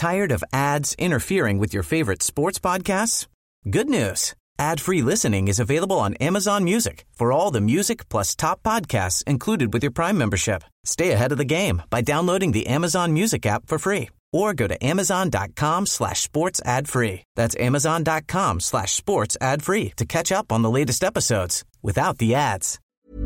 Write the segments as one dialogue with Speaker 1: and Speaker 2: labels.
Speaker 1: Tired of ads interfering with your favorite sports podcasts? Good news. Ad-free listening is available on Amazon Music for all the music plus top podcasts included with your Prime membership. Stay ahead of the game by downloading the Amazon Music app for free or go to amazon.com/sports ad free. That's amazon.com/sports ad free to catch up on the latest episodes without the ads.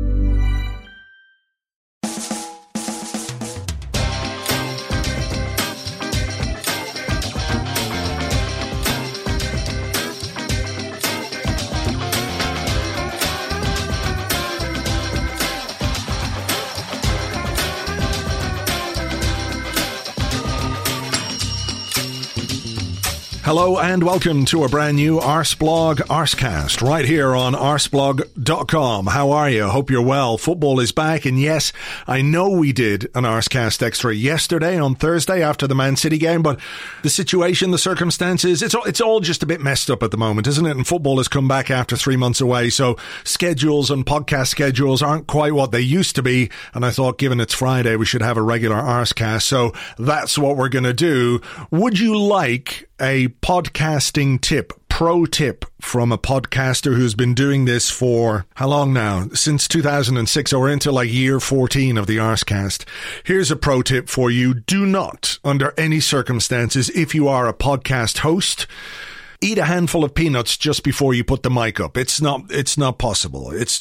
Speaker 2: Hello and welcome to a brand new Arseblog Arsecast right here on arseblog.com. How are you? Hope you're well. Football is back, and yes, I know we did an Arsecast Extra yesterday on Thursday after the Man City game, but the situation, the circumstances, it's all just a bit messed up at the moment, isn't it? And football has come back after 3 months away, so schedules and podcast schedules aren't quite what they used to be, and I thought given it's Friday we should have a regular Arsecast, so that's what we're going to do. Would you like a podcasting tip, pro tip from a podcaster who's been doing this for how long now? Since 2006, or into like year 14 of the Arsecast. Here's a pro tip for you. Do not, under any circumstances, if you are a podcast host, eat a handful of peanuts just before you put the mic up. It's not possible. It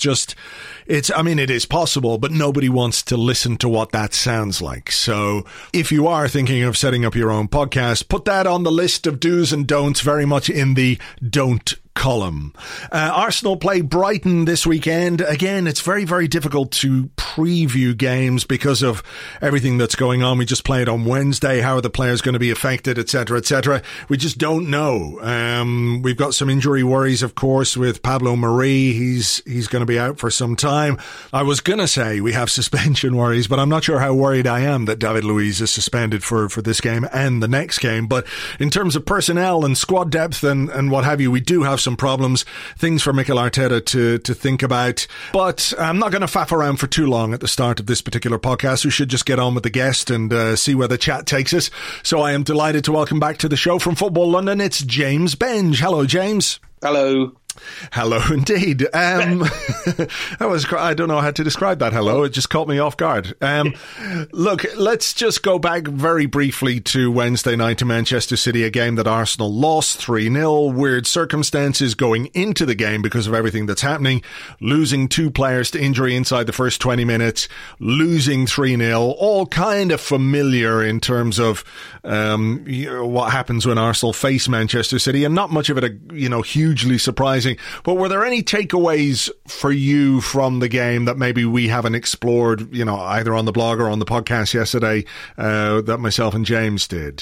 Speaker 2: is possible, but nobody wants to listen to what that sounds like. So if you are thinking of setting up your own podcast, put that on the list of do's and don'ts, very much in the don't column. Arsenal play Brighton this weekend. Again, it's very, very difficult to preview games because of everything that's going on. We just played on Wednesday. How are the players going to be affected, etc., etc.? We just don't know. We've got some injury worries, of course, with Pablo Mari. He's going to be out for some time. I was going to say we have suspension worries, but I'm not sure how worried I am that David Luiz is suspended for this game and the next game. But in terms of personnel and squad depth and what have you, we do have some problems, things for Mikel Arteta to think about. But I'm not going to faff around for too long at the start of this particular podcast. We should just get on with the guest and see where the chat takes us. So I am delighted to welcome back to the show from Football London, it's James Benge. Hello, James.
Speaker 3: Hello.
Speaker 2: Hello, indeed. That was, I don't know how to describe that hello. It just caught me off guard. Look, let's just go back very briefly to Wednesday night to Manchester City, a game that Arsenal lost 3-0. Weird circumstances going into the game because of everything that's happening. Losing 2 players to injury inside the first 20 minutes. Losing 3-0. All kind of familiar in terms of what happens when Arsenal face Manchester City, and not much of it, hugely surprising. But were there any takeaways for you from the game that maybe we haven't explored, either on the blog or on the podcast yesterday, that myself and James did?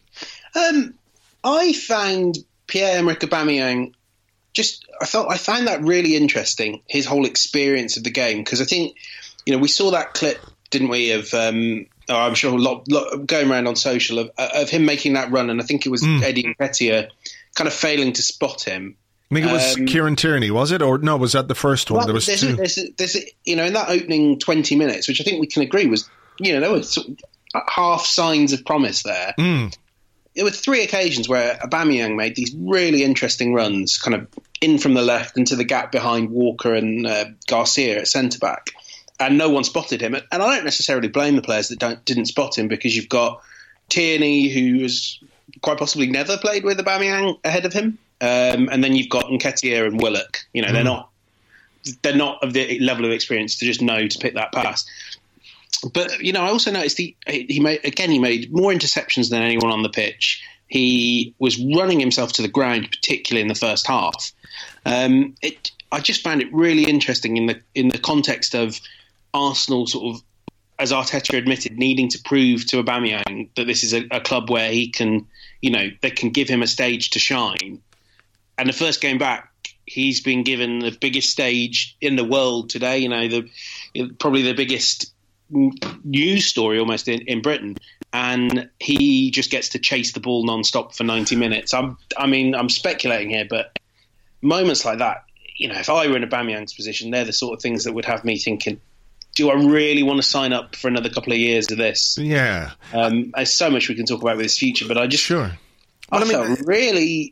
Speaker 3: I found Pierre-Emerick Aubameyang I found that really interesting, his whole experience of the game, because I think, we saw that clip, didn't we, of I'm sure a lot going around on social of him making that run, and I think it was Eddie Nketiah kind of failing to spot him.
Speaker 2: I think it was Kieran Tierney, was it? Or no, was that the first one?
Speaker 3: Well,
Speaker 2: there was two.
Speaker 3: There's in that opening 20 minutes, which I think we can agree was, there were sort of half signs of promise there. There were 3 occasions where Aubameyang made these really interesting runs, kind of in from the left into the gap behind Walker and Garcia at centre-back, and no one spotted him. And I don't necessarily blame the players that didn't spot him, because you've got Tierney, who has quite possibly never played with Aubameyang ahead of him. And then you've got Nketiah and Willock. They're not of the level of experience to just know to pick that pass. But I also noticed he made more interceptions than anyone on the pitch. He was running himself to the ground, particularly in the first half. I just found it really interesting in the context of Arsenal, sort of, as Arteta admitted, needing to prove to Aubameyang that this is a club where he can, they can give him a stage to shine. And the first game back, he's been given the biggest stage in the world today, probably the biggest news story almost in Britain. And he just gets to chase the ball non-stop for 90 minutes. I'm speculating here, but moments like that, if I were in Aubameyang's position, they're the sort of things that would have me thinking, do I really want to sign up for another couple of years of this?
Speaker 2: Yeah.
Speaker 3: There's so much we can talk about with his future, but I just...
Speaker 2: Sure.
Speaker 3: I felt really...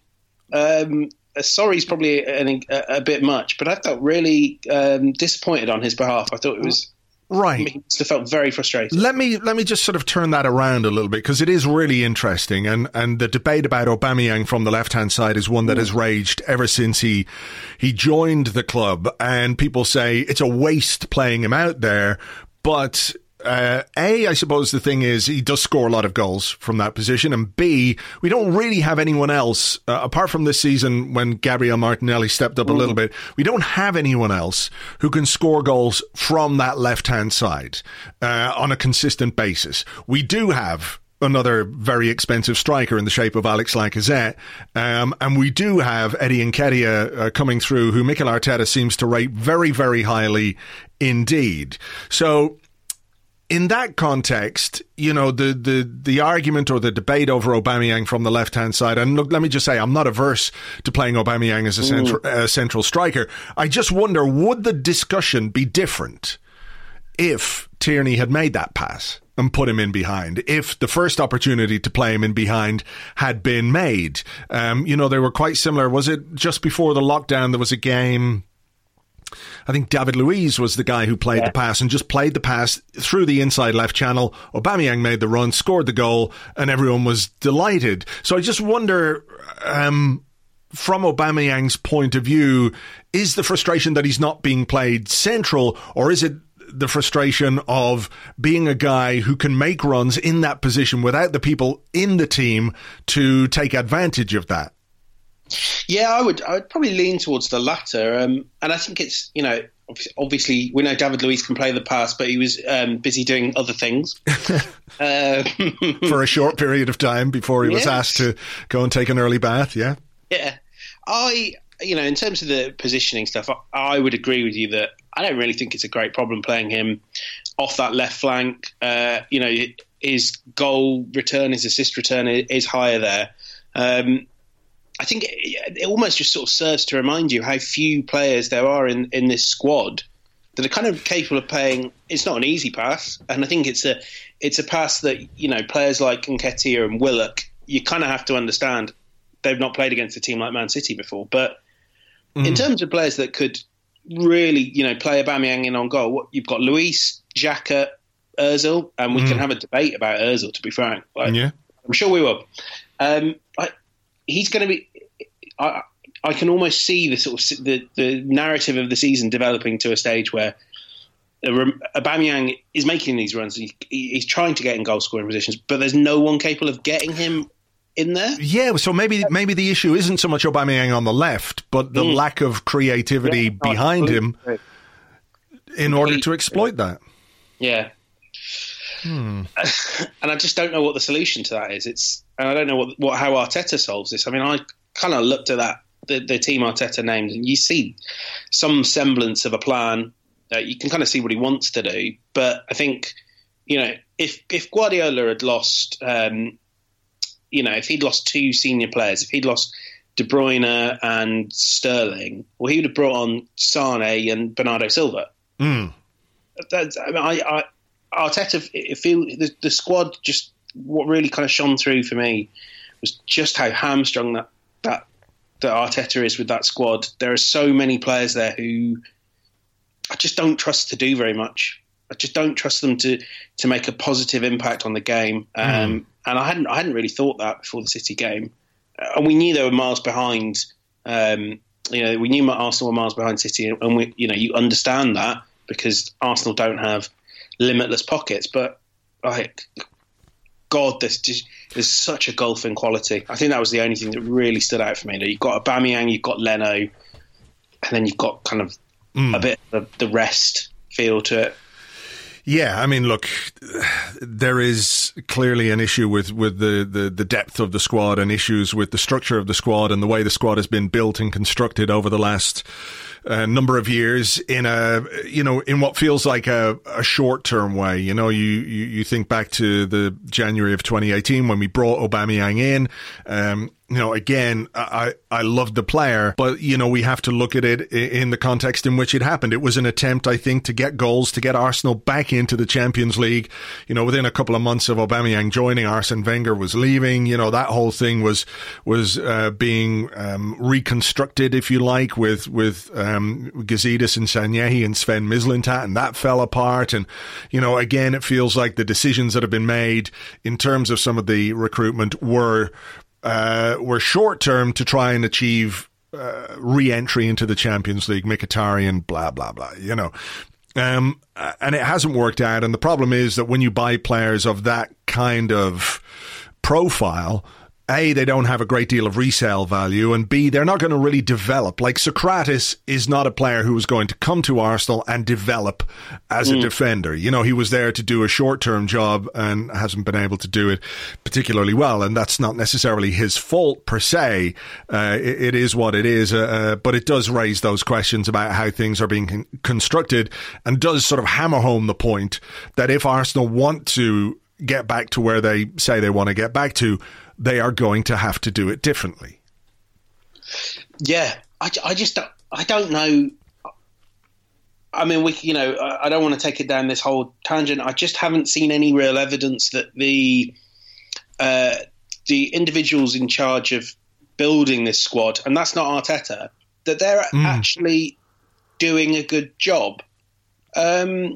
Speaker 3: sorry is probably a bit much, but I felt really disappointed on his behalf. I thought it was...
Speaker 2: Right.
Speaker 3: He must have felt very frustrated.
Speaker 2: Let me just sort of turn that around a little bit, because it is really interesting, and the debate about Aubameyang from the left-hand side is one that has raged ever since he joined the club, and people say it's a waste playing him out there, but... I suppose the thing is he does score a lot of goals from that position, and B, we don't really have anyone else, apart from this season when Gabriel Martinelli stepped up a little bit, we don't have anyone else who can score goals from that left-hand side on a consistent basis. We do have another very expensive striker in the shape of Alex Lacazette, and we do have Eddie Nketiah coming through, who Mikel Arteta seems to rate very, very highly indeed. So... in that context, you know, the argument or the debate over Aubameyang from the left-hand side, and look, let me just say, I'm not averse to playing Aubameyang as a central striker. I just wonder, would the discussion be different if Tierney had made that pass and put him in behind, if the first opportunity to play him in behind had been made? You know, they were quite similar. Was it just before the lockdown, there was a game... I think David Luiz was the guy who played the pass and just played the pass through the inside left channel. Aubameyang made the run, scored the goal, and everyone was delighted. So I just wonder, from Aubameyang's point of view, is the frustration that he's not being played central, or is it the frustration of being a guy who can make runs in that position without the people in the team to take advantage of that?
Speaker 3: Yeah, I would probably lean towards the latter. And I think it's, you know, obviously we know David Luiz can play the pass, but he was busy doing other things.
Speaker 2: For a short period of time before he was asked to go and take an early bath, yeah? Yeah.
Speaker 3: You know, in terms of the positioning stuff, I would agree with you that I don't really think it's a great problem playing him off that left flank. You know, his goal return, his assist return is higher there. I think it almost just sort of serves to remind you how few players there are in this squad that are kind of capable of playing. It's not an easy pass, and I think it's a pass that, you know, players like Nketiah and Willock, you kind of have to understand they've not played against a team like Man City before. But in terms of players that could really, you know, play Aubameyang in on goal, you've got Luis, Xhaka, Ozil, and we can have a debate about Ozil, to be frank. I'm sure we will. He's going to be. I can almost see the sort of the narrative of the season developing to a stage where Aubameyang is making these runs. He's trying to get in goal scoring positions, but there's no one capable of getting him in there.
Speaker 2: Yeah, so maybe the issue isn't so much Aubameyang on the left, but the lack of creativity behind him in order to exploit that.
Speaker 3: Yeah. And I just don't know what the solution to that is. And I don't know how Arteta solves this. I mean, I kind of looked at the team Arteta named, and you see some semblance of a plan. You can kind of see what he wants to do. But I think, you know, if Guardiola had lost, you know, if he'd lost two senior players, if he'd lost De Bruyne and Sterling, well, he would have brought on Sane and Bernardo Silva. Arteta, the squad, just what really kind of shone through for me was just how hamstrung that Arteta is with that squad. There are so many players there who I just don't trust to do very much. I just don't trust them to make a positive impact on the game. And I hadn't really thought that before the City game. And we knew they were miles behind. You know, we knew Arsenal were miles behind City, and we, you know, you understand that because Arsenal don't have limitless pockets, but like, God, there's such a gulf in quality. I think that was the only thing that really stood out for me. You've got Aubameyang, you've got Leno, and then you've got kind of a bit of the rest feel to it.
Speaker 2: Yeah, I mean, look, there is clearly an issue with the depth of the squad and issues with the structure of the squad and the way the squad has been built and constructed over the last number of years in in what feels like a short-term way. You know, you think back to the January of 2018 when we brought Aubameyang in. again, I loved the player, but, we have to look at it in the context in which it happened. It was an attempt, I think, to get goals, to get Arsenal back into the Champions League. Within a couple of months of Aubameyang joining, Arsene Wenger was leaving. That whole thing was being reconstructed, if you like, with Gazidis and Sanyehi and Sven Mislintat, and that fell apart. And, again, it feels like the decisions that have been made in terms of some of the recruitment were short-term to try and achieve re-entry into the Champions League, Mkhitaryan, blah, blah, blah, and it hasn't worked out. And the problem is that when you buy players of that kind of profile, A, they don't have a great deal of resale value, and B, they're not going to really develop. Like Socrates is not a player who was going to come to Arsenal and develop as a defender. He was there to do a short-term job and hasn't been able to do it particularly well, and that's not necessarily his fault per se. It is what it is, but it does raise those questions about how things are being constructed, and does sort of hammer home the point that if Arsenal want to get back to where they say they want to get back to, they are going to have to do it differently.
Speaker 3: Yeah, I don't know. I mean, I don't want to take it down this whole tangent. I just haven't seen any real evidence that the individuals in charge of building this squad, and that's not Arteta, that they're actually doing a good job. People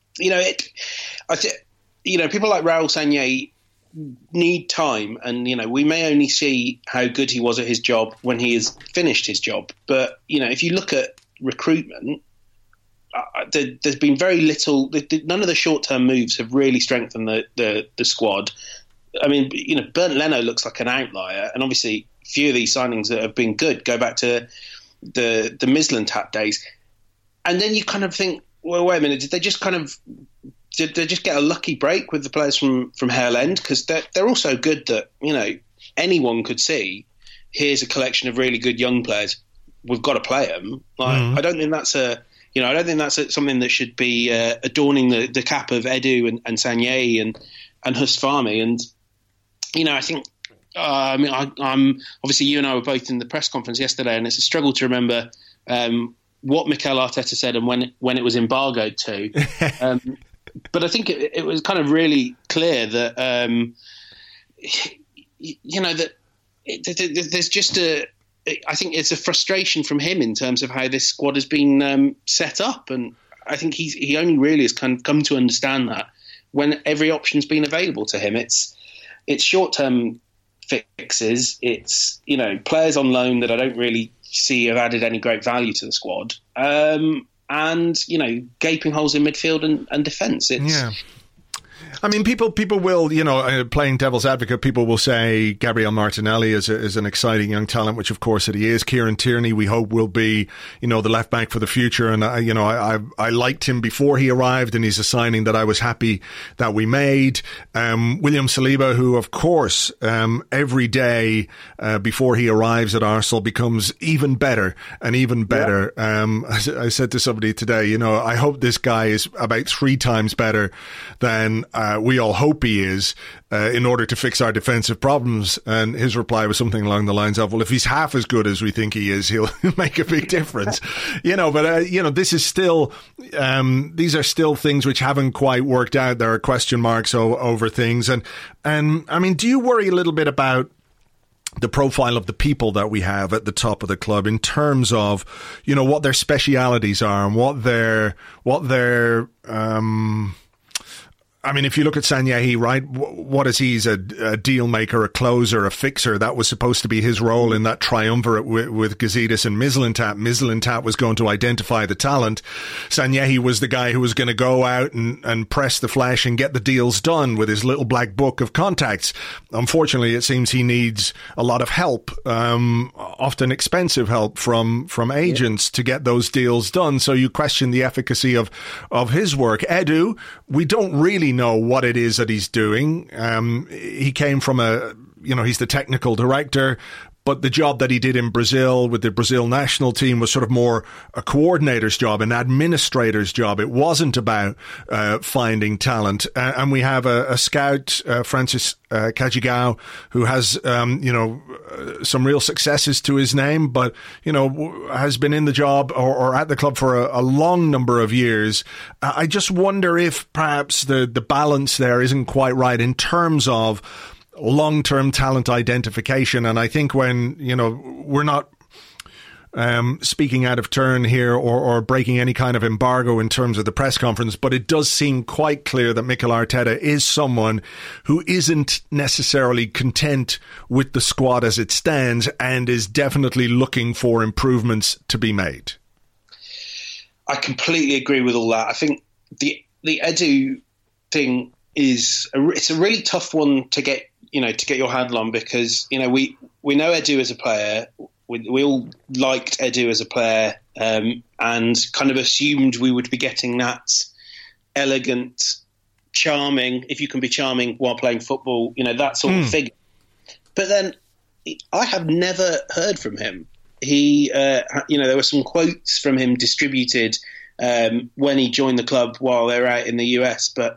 Speaker 3: like Raul Sanllehi need time, and we may only see how good he was at his job when he has finished his job. But if you look at recruitment, there's been very little. None of the short-term moves have really strengthened the squad. I mean, Bernd Leno looks like an outlier, and obviously a few of these signings that have been good go back to the Mislintat days. And then you kind of think, well, wait a minute, did they just get a lucky break with the players from Hale End? Because they're also good that, anyone could see, here's a collection of really good young players. We've got to play them. I don't think that's something that should be adorning the cap of Edu and Sanllehi and Husfami. And, I think, I'm obviously you and I were both in the press conference yesterday, and it's a struggle to remember what Mikel Arteta said and when it was embargoed to. But I think it was kind of really clear that, that there's just I think it's a frustration from him in terms of how this squad has been set up. And I think he only really has kind of come to understand that when every option's been available to him. It's short-term fixes. It's, players on loan that I don't really see have added any great value to the squad. And, gaping holes in midfield and defence. I
Speaker 2: mean, people will, playing devil's advocate, people will say Gabriel Martinelli is an exciting young talent, which of course he is. Kieran Tierney, we hope, will be, the left back for the future. And, I liked him before he arrived, and he's a signing that I was happy that we made. William Saliba, who, of course, every day before he arrives at Arsenal becomes even better and even better. Yeah. I said to somebody today, I hope this guy is about 3 times better than we all hope he is, in order to fix our defensive problems. And his reply was something along the lines of, well, if he's half as good as we think he is, he'll make a big difference. But this is still, these are still things which haven't quite worked out. There are question marks over things. And I mean, do you worry a little bit about the profile of the people that we have at the top of the club in terms of, what their specialities are and what their I mean, if you look at Sanllehi, right, what is he? He's a deal maker, a closer, a fixer. That was supposed to be his role in that triumvirate with Gazidis and Mislintat. Mislintat was going to identify the talent. Sanllehi was the guy who was going to go out and press the flesh and get the deals done with his little black book of contacts. Unfortunately, it seems he needs a lot of help, often expensive help from agents to get those deals done. So you question the efficacy of his work. Edu, we don't really know what it is that he's doing. He came from he's the technical director, but the job that he did in Brazil with the Brazil national team was sort of more a coordinator's job, an administrator's job. It wasn't about finding talent. And we have a scout, Francis Cajigao, who has, some real successes to his name, but, has been in the job or at the club for a long number of years. I just wonder if perhaps the balance there isn't quite right in terms of long-term talent identification. And I think when, we're not speaking out of turn here or breaking any kind of embargo in terms of the press conference, but it does seem quite clear that Mikel Arteta is someone who isn't necessarily content with the squad as it stands and is definitely looking for improvements to be made.
Speaker 3: I completely agree with all that. I think the Edu thing it's a really tough one to get your handle on, because we know Edu as a player. We all liked Edu as a player, and kind of assumed we would be getting that elegant, charming, if you can be charming while playing football, that sort of figure. But then I have never heard from him. He, there were some quotes from him distributed when he joined the club while they were out in the US. But,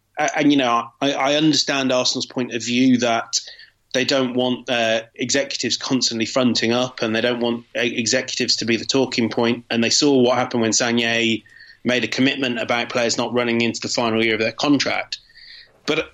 Speaker 3: I understand Arsenal's point of view that they don't want executives constantly fronting up, and they don't want executives to be the talking point. And they saw what happened when Sagna made a commitment about players not running into the final year of their contract. But,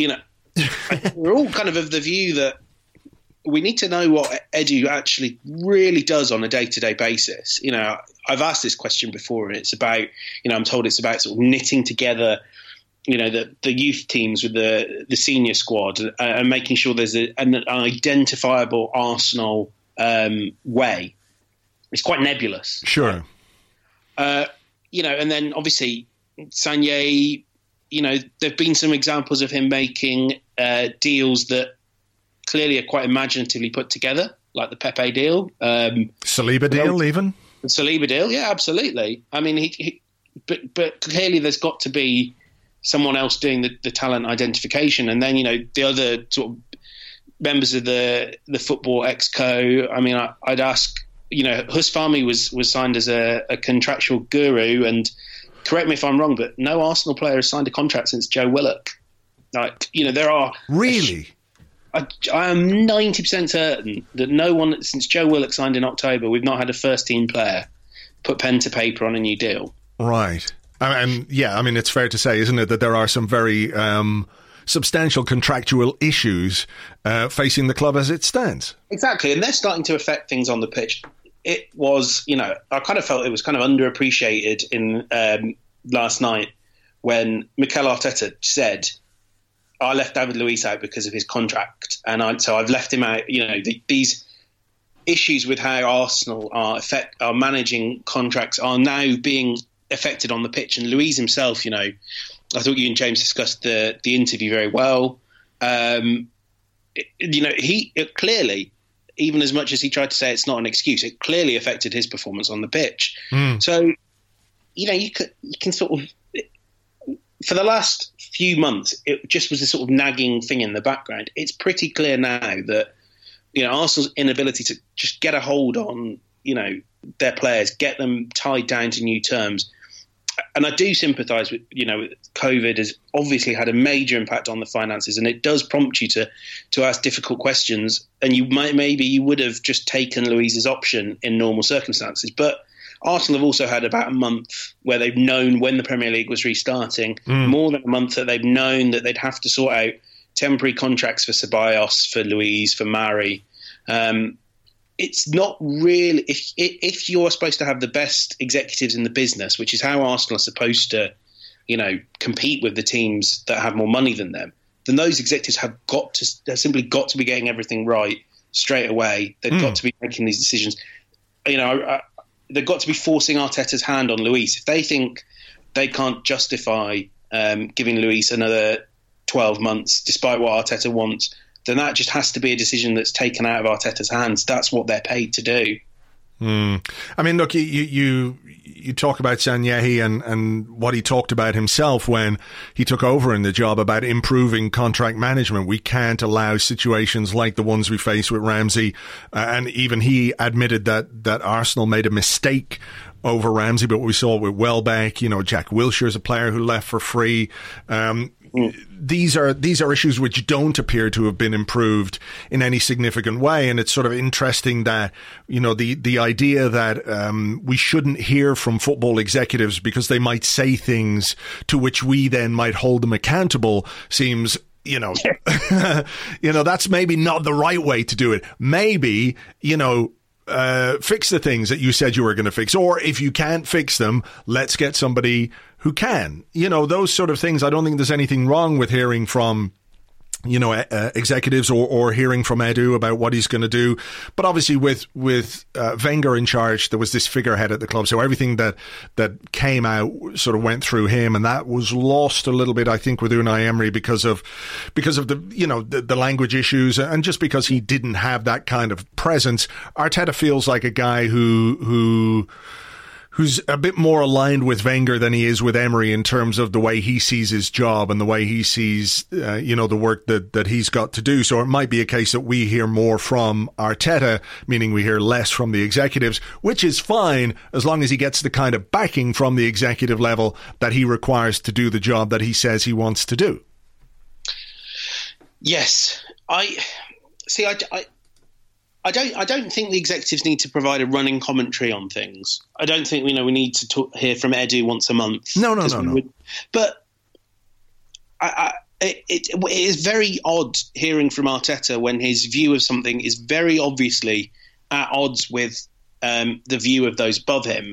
Speaker 3: we're all kind of the view that we need to know what Edu actually really does on a day-to-day basis. I've asked this question before, and it's about, I'm told it's about sort of knitting together the youth teams with the senior squad and making sure there's an identifiable Arsenal way. It's quite nebulous.
Speaker 2: Sure.
Speaker 3: And then obviously Sagna, there have been some examples of him making deals that clearly are quite imaginatively put together, like the Pepe deal.
Speaker 2: Saliba deal, even?
Speaker 3: The Saliba deal, yeah, absolutely. I mean, but clearly there's got to be someone else doing the talent identification. And then, the other sort of members of the football exco, I mean, I'd ask, Hus Fahmy was signed as a contractual guru, and correct me if I'm wrong, but no Arsenal player has signed a contract since Joe Willock. There are...
Speaker 2: Really?
Speaker 3: I am 90% certain that no one, since Joe Willock signed in October, we've not had a first-team player put pen to paper on a new deal.
Speaker 2: Right. And it's fair to say, isn't it, that there are some very substantial contractual issues facing the club as it stands.
Speaker 3: Exactly, and they're starting to affect things on the pitch. It was, I kind of felt it was kind of underappreciated in last night when Mikel Arteta said, I left David Luiz out because of his contract, and so I've left him out. These issues with how Arsenal are managing contracts are now being affected on the pitch. And Luiz himself, I thought you and James discussed the interview very well. He clearly, even as much as he tried to say it's not an excuse, it clearly affected his performance on the pitch. So, you can sort of, for the last few months, it just was a sort of nagging thing in the background. It's pretty clear now that, Arsenal's inability to just get a hold on, their players, get them tied down to new terms. And I do sympathise with, COVID has obviously had a major impact on the finances, and it does prompt you to ask difficult questions. And maybe you would have just taken Luiz's option in normal circumstances. But Arsenal have also had about a month where they've known when the Premier League was restarting, more than a month that they've known that they'd have to sort out temporary contracts for Ceballos, for Luiz, for Mari. It's not really, if you're supposed to have the best executives in the business, which is how Arsenal are supposed to, compete with the teams that have more money than them, then those executives have simply got to be getting everything right straight away. They've got to be making these decisions. They've got to be forcing Arteta's hand on Luiz. If they think they can't justify giving Luiz another 12 months, despite what Arteta wants, then that just has to be a decision that's taken out of Arteta's hands. That's what they're paid to do.
Speaker 2: I mean, look, you talk about Sanyehi and what he talked about himself when he took over in the job about improving contract management. We can't allow situations like the ones we faced with Ramsey. And even he admitted that Arsenal made a mistake over Ramsey, but we saw it with Welbeck. Jack Wilshere's a player who left for free. These are issues which don't appear to have been improved in any significant way, and it's sort of interesting that the idea that we shouldn't hear from football executives because they might say things to which we then might hold them accountable seems that's maybe not the right way to do it. Maybe fix the things that you said you were going to fix, or if you can't fix them, let's get somebody who can. Those sort of things. I don't think there's anything wrong with hearing from executives or hearing from Edu about what he's going to do. But obviously with Wenger in charge, there was this figurehead at the club. So everything that came out sort of went through him, and that was lost a little bit, I think, with Unai Emery because of the language issues, and just because he didn't have that kind of presence. Arteta feels like a guy who's a bit more aligned with Wenger than he is with Emery in terms of the way he sees his job and the way he sees, the work that he's got to do. So it might be a case that we hear more from Arteta, meaning we hear less from the executives, which is fine as long as he gets the kind of backing from the executive level that he requires to do the job that he says he wants to do.
Speaker 3: Yes. I don't think the executives need to provide a running commentary on things. I don't think we need to hear from Edu once a month.
Speaker 2: No.
Speaker 3: But it is very odd hearing from Arteta when his view of something is very obviously at odds with the view of those above him.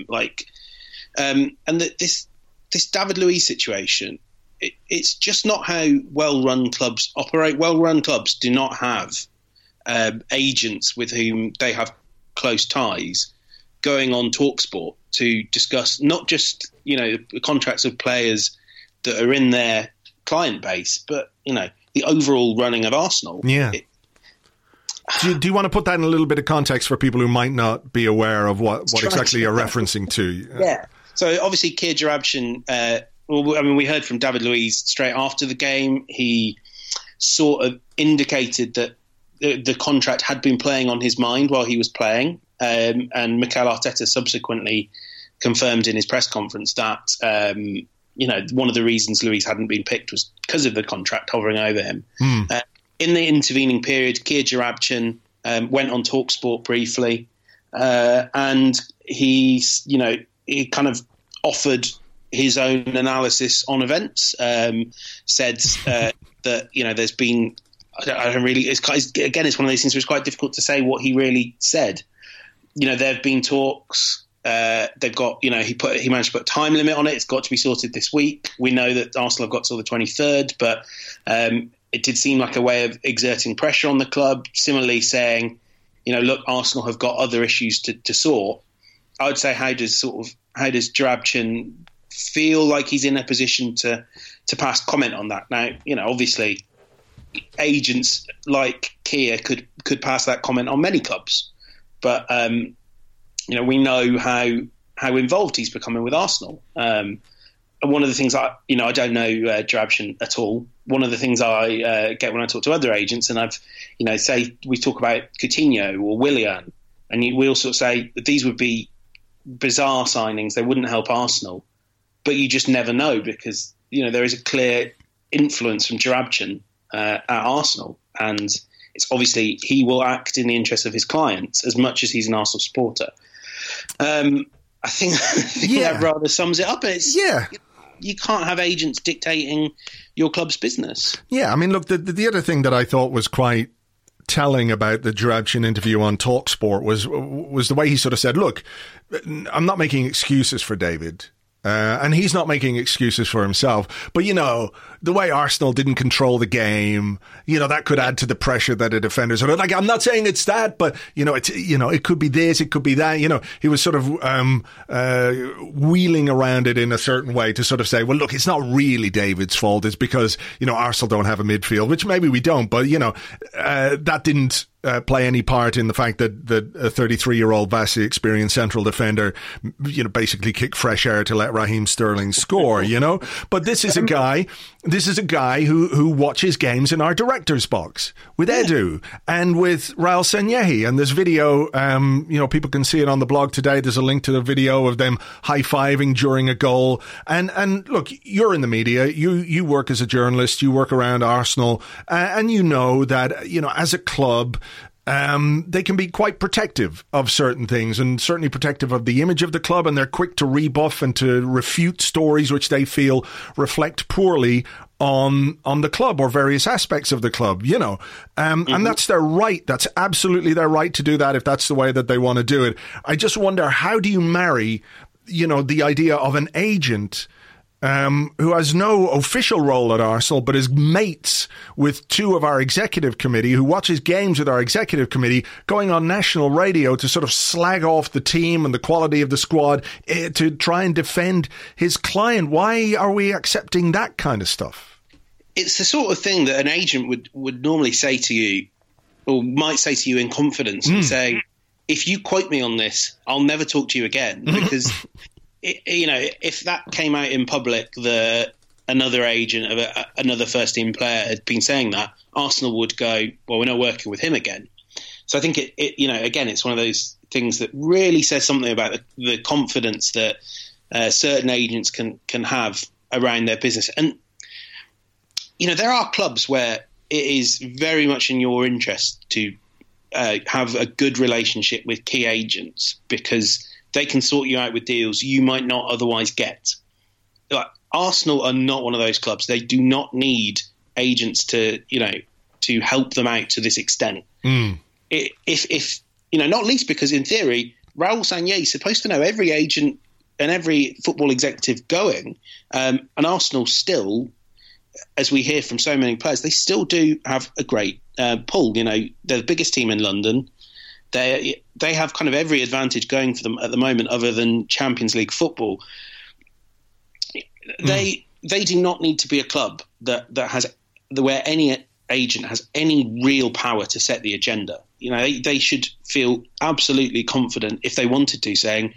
Speaker 3: This David Luiz situation, it's just not how well-run clubs operate. Well-run clubs do not have agents with whom they have close ties going on TalkSport to discuss not just the contracts of players that are in their client base, but the overall running of Arsenal.
Speaker 2: Yeah. Do you want to put that in a little bit of context for people who might not be aware of what exactly you're referencing to?
Speaker 3: Yeah. So obviously Keir Jarabshin, we heard from David Luiz straight after the game. He sort of indicated that the contract had been playing on his mind while he was playing, and Mikel Arteta subsequently confirmed in his press conference that one of the reasons Luiz hadn't been picked was because of the contract hovering over him. In the intervening period, Keir Jarabshin went on TalkSport briefly, and he kind of offered his own analysis on events. Said that there's been. I don't really. It's one of these things where it's quite difficult to say what he really said. There have been talks. They've got. He managed to put a time limit on it. It's got to be sorted this week. We know that Arsenal have got till the 23rd, but it did seem like a way of exerting pressure on the club. Similarly, saying, look, Arsenal have got other issues to sort. I would say, how does Jarabshin feel like he's in a position to pass comment on that? Now, obviously, agents like Keir could pass that comment on many clubs, but we know how involved he's becoming with Arsenal. And one of the things I don't know Jarabshin at all. One of the things I get when I talk to other agents, and I've say we talk about Coutinho or Willian, and we also say that these would be bizarre signings. They wouldn't help Arsenal, but you just never know because there is a clear influence from Jarabshin at Arsenal, and it's obviously he will act in the interest of his clients as much as he's an Arsenal supporter. I think that rather sums it up. You can't have agents dictating your club's business.
Speaker 2: Yeah, I mean, look, the other thing that I thought was quite telling about the Jarabshin interview on TalkSport was the way he sort of said, look, I'm not making excuses for David. And he's not making excuses for himself. But, the way Arsenal didn't control the game, that could add to the pressure that the defenders are. Like, I'm not saying it's that, but, it could be this, it could be that. He was sort of wheeling around it in a certain way to sort of say, well, look, it's not really David's fault. It's because, Arsenal don't have a midfield, which maybe we don't. But, that didn't play any part in the fact that a 33-year-old vastly experienced central defender, basically kicked fresh air to let Raheem Sterling score, But this is a guy who watches games in our director's box with Edu and with Raul Sanllehi. And this video, people can see it on the blog today. There's a link to the video of them high-fiving during a goal. And look, you're in the media. You work as a journalist. You work around Arsenal. And you know that, as a club, they can be quite protective of certain things and certainly protective of the image of the club, and they're quick to rebuff and to refute stories which they feel reflect poorly on the club or various aspects of the club, and that's their right. That's absolutely their right to do that if that's the way that they want to do it. I just wonder, how do you marry, the idea of an agent who has no official role at Arsenal, but is mates with two of our executive committee, who watches games with our executive committee, going on national radio to sort of slag off the team and the quality of the squad to try and defend his client. Why are we accepting that kind of stuff?
Speaker 3: It's the sort of thing that an agent would normally say to you, or might say to you in confidence, and say, if you quote me on this, I'll never talk to you again, because... if that came out in public that another agent of another first-team player had been saying that, Arsenal would go, well, we're not working with him again. So I think again, it's one of those things that really says something about the confidence that certain agents can have around their business. And there are clubs where it is very much in your interest to have a good relationship with key agents, because they can sort you out with deals you might not otherwise get. Like, Arsenal are not one of those clubs. They do not need agents to help them out to this extent. If not least because in theory, Raul Sanllehi is supposed to know every agent and every football executive going, and Arsenal still, as we hear from so many players, they still do have a great pull. They're the biggest team in London. They have kind of every advantage going for them at the moment, other than Champions League football. They do not need to be a club where any agent has any real power to set the agenda. They should feel absolutely confident if they wanted to, saying,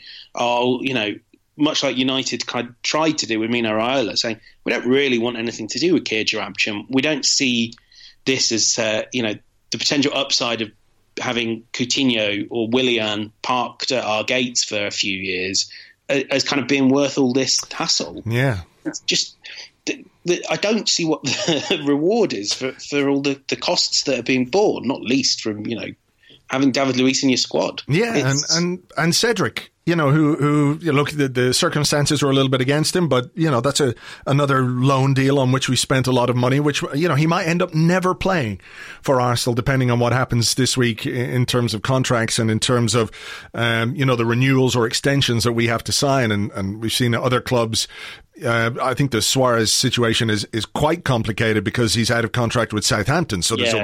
Speaker 3: much like United kind of tried to do with Mino Raiola, saying, we don't really want anything to do with Kia Joorabchian. We don't see this as the potential upside of having Coutinho or Willian parked at our gates for a few years as kind of being worth all this hassle.
Speaker 2: Yeah.
Speaker 3: It's just, I don't see what the reward is for all the costs that are being borne, not least from, having David Luiz in your squad.
Speaker 2: Yeah, and Cedric, who look, the circumstances were a little bit against him, but, that's another loan deal on which we spent a lot of money, which, he might end up never playing for Arsenal, depending on what happens this week in terms of contracts and in terms of, the renewals or extensions that we have to sign. And we've seen other clubs. I think the Suarez situation is quite complicated because he's out of contract with Southampton. So there's a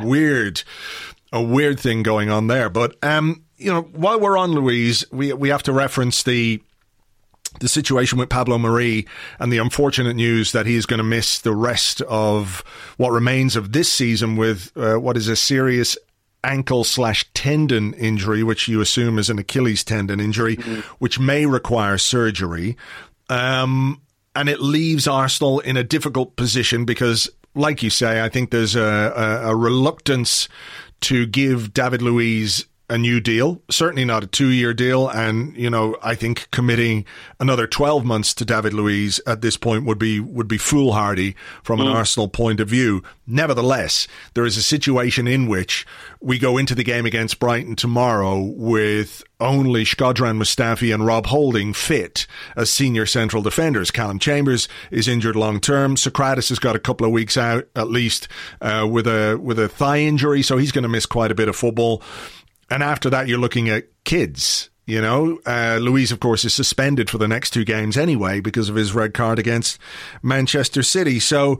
Speaker 2: weird thing going on there. But, while we're on Luiz, we have to reference the situation with Pablo Mari and the unfortunate news that he's going to miss the rest of what remains of this season with what is a serious ankle/tendon injury, which you assume is an Achilles tendon injury, which may require surgery. And it leaves Arsenal in a difficult position because, like you say, I think there's a reluctance to give David Luiz a new deal, certainly not a 2-year deal. And, I think committing another 12 months to David Luiz at this point would be foolhardy from an Arsenal point of view. Nevertheless, there is a situation in which we go into the game against Brighton tomorrow with only Shkodran Mustafi and Rob Holding fit as senior central defenders. Callum Chambers is injured long term. Socrates has got a couple of weeks out at least with a thigh injury, so he's going to miss quite a bit of football. And after that, you're looking at kids. Luiz, of course, is suspended for the next 2 games anyway because of his red card against Manchester City. So,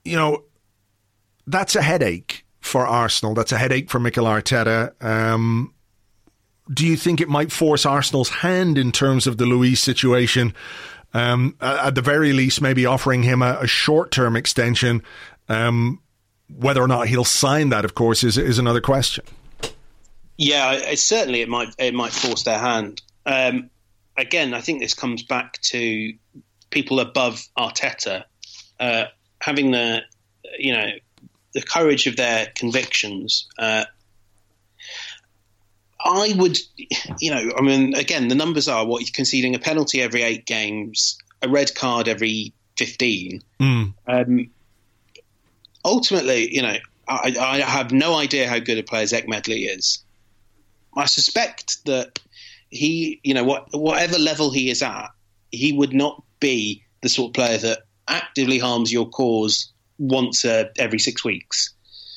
Speaker 2: that's a headache for Arsenal. That's a headache for Mikel Arteta. Do you think it might force Arsenal's hand in terms of the Luiz situation? At the very least, maybe offering him a short-term extension. Whether or not he'll sign that, of course, is another question.
Speaker 3: Yeah, certainly it might force their hand. Again, I think this comes back to people above Arteta having the courage of their convictions. I would, again, the numbers are what you're conceding: a penalty every 8 games, a red card every 15. Ultimately, I have no idea how good a player Zech Medley is. I suspect that he, whatever level he is at, he would not be the sort of player that actively harms your cause once every 6 weeks.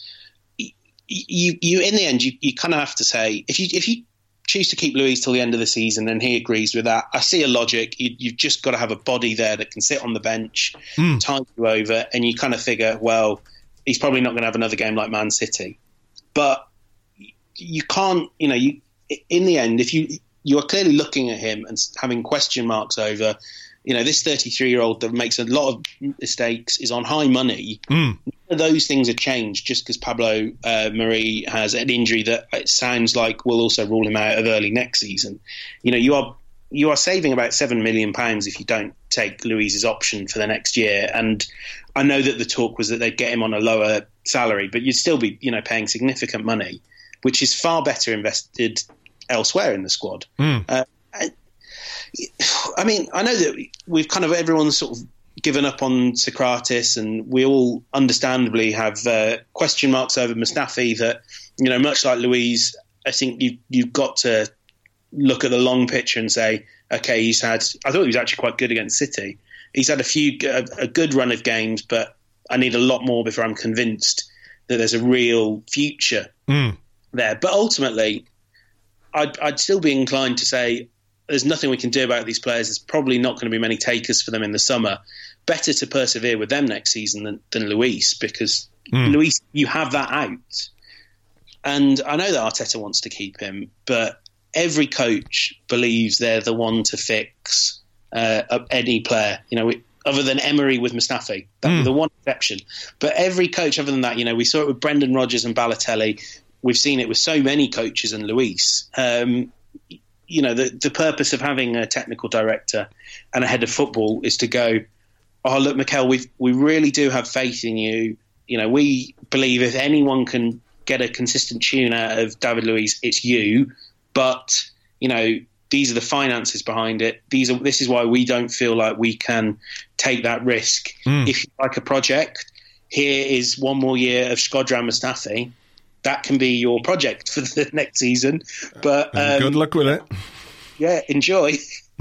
Speaker 3: You in the end, you kind of have to say, if you choose to keep Luiz till the end of the season and he agrees with that, I see a logic. You've just got to have a body there that can sit on the bench, tide you over, and you kind of figure, well, he's probably not going to have another game like Man City. But you can't, in the end, if you are clearly looking at him and having question marks over, this 33-year-old that makes a lot of mistakes, is on high money. None of those things are changed just because Pablo Mari has an injury that it sounds like will also rule him out of early next season. You are saving about £7 million if you don't take Luiz's option for the next year. And I know that the talk was that they'd get him on a lower salary, but you'd still be, paying significant money, which is far better invested elsewhere in the squad. I mean, I know that we've kind of, everyone's sort of given up on Socrates, and we all understandably have question marks over Mustafi that, much like Luiz, I think you've got to look at the long picture and say, okay, I thought he was actually quite good against City. He's had a good run of games, but I need a lot more before I'm convinced that there's a real future there. But ultimately, I'd still be inclined to say there's nothing we can do about these players. There's probably not going to be many takers for them in the summer. Better to persevere with them next season than Luiz, because Luiz, you have that out. And I know that Arteta wants to keep him, but every coach believes they're the one to fix any player, other than Emery with Mustafi. That's the one exception. But every coach other than that, we saw it with Brendan Rodgers and Balotelli. We've seen it with so many coaches and Luiz. The purpose of having a technical director and a head of football is to go, oh, look, Mikel, we really do have faith in you. We believe if anyone can get a consistent tune out of David Luiz, it's you. But, these are the finances behind it. This is why we don't feel like we can take that risk. If you like a project, here is one more year of Shkodran Mustafi. That can be your project for the next season. But
Speaker 2: good luck with it.
Speaker 3: Yeah, enjoy.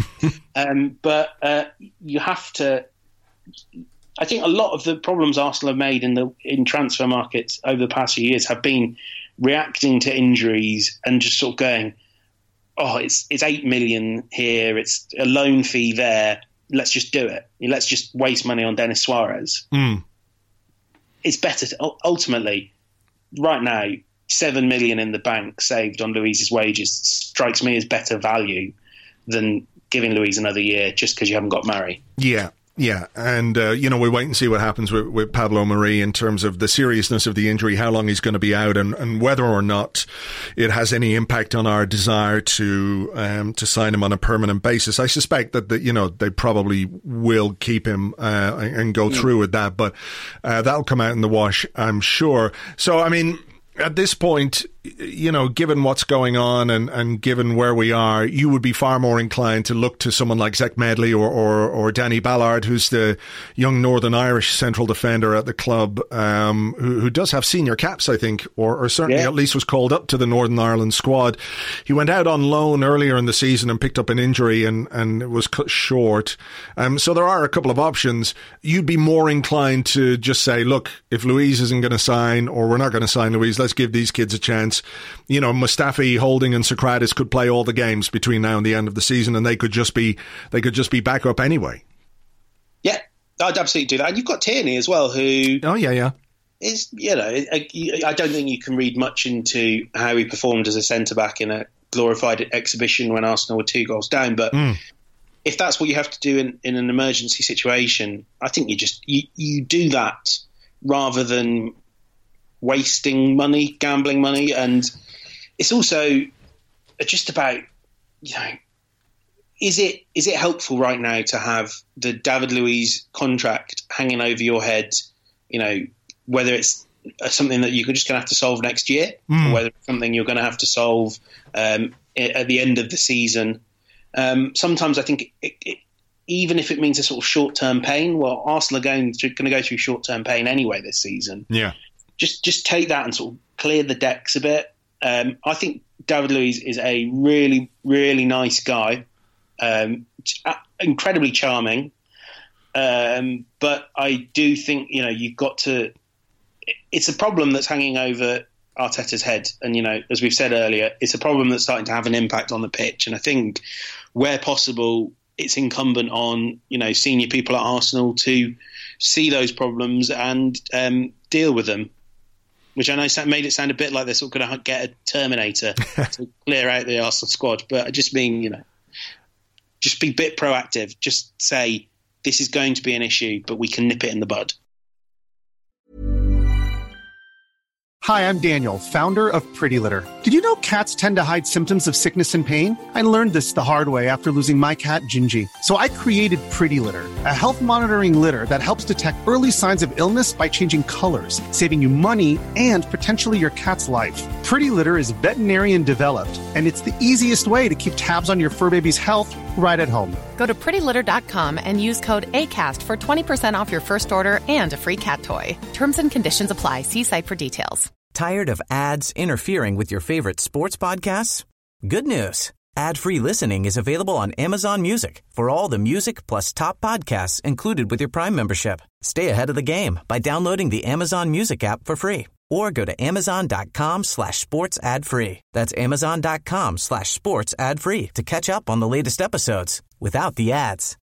Speaker 3: But you have to. I think a lot of the problems Arsenal have made in transfer markets over the past few years have been reacting to injuries and just sort of going, oh, it's 8 million here, it's a loan fee there. Let's just do it. Let's just waste money on Denis Suarez. It's better ultimately. Right now, 7 million in the bank saved on Luiz's wages strikes me as better value than giving Luiz another year just because you haven't got Mari.
Speaker 2: Yeah, and we wait and see what happens with Pablo Mari in terms of the seriousness of the injury, how long he's going to be out, and whether or not it has any impact on our desire to sign him on a permanent basis. I suspect that they probably will keep him and go through with that, but that'll come out in the wash, I'm sure. So, I mean, at this point, given what's going on and given where we are, you would be far more inclined to look to someone like Zech Medley or Danny Ballard, who's the young Northern Irish central defender at the club, who does have senior caps, I think, or certainly at least was called up to the Northern Ireland squad. He went out on loan earlier in the season and picked up an injury and was cut short. So there are a couple of options. You'd be more inclined to just say, look, if Luiz isn't going to sign, or we're not going to sign Luiz, let's give these kids a chance. Mustafi, Holding and Socrates could play all the games between now and the end of the season, and they could just be back up anyway. Yeah,
Speaker 3: I'd absolutely do that. And you've got Tierney as well, who is, I don't think you can read much into how he performed as a centre-back in a glorified exhibition when Arsenal were 2 goals down. But if that's what you have to do in an emergency situation, I think you do that rather than wasting money, gambling money. And it's also just about, is it helpful right now to have the David Luiz contract hanging over your head? Whether it's something that you're just going to have to solve next year, or whether it's something you're going to have to solve at the end of the season. Sometimes I think even if it means a sort of short-term pain, well, Arsenal are going to go through short-term pain anyway this season.
Speaker 2: Yeah, just
Speaker 3: take that and sort of clear the decks a bit. I think David Luiz is a really, really nice guy, incredibly charming. But I do think you've got to. It's a problem that's hanging over Arteta's head, and as we've said earlier, it's a problem that's starting to have an impact on the pitch. And I think where possible, it's incumbent on senior people at Arsenal to see those problems and deal with them. Which I know made it sound a bit like they're sort of going to get a Terminator to clear out the Arsenal squad, but I just mean just be a bit proactive. Just say this is going to be an issue, but we can nip it in the bud.
Speaker 4: Hi, I'm Daniel, founder of Pretty Litter. Did you know cats tend to hide symptoms of sickness and pain? I learned this the hard way after losing my cat, Gingy. So I created Pretty Litter, a health monitoring litter that helps detect early signs of illness by changing colors, saving you money and potentially your cat's life. Pretty Litter is veterinarian developed, and it's the easiest way to keep tabs on your fur baby's health right at home.
Speaker 5: Go to prettylitter.com and use code ACAST for 20% off your first order and a free cat toy. Terms and conditions apply. See site for details.
Speaker 1: Tired of ads interfering with your favorite sports podcasts? Good news. Ad-free listening is available on Amazon Music for all the music plus top podcasts included with your Prime membership. Stay ahead of the game by downloading the Amazon Music app for free or go to amazon.com/sports ad free. That's amazon.com/sports ad free to catch up on the latest episodes without the ads.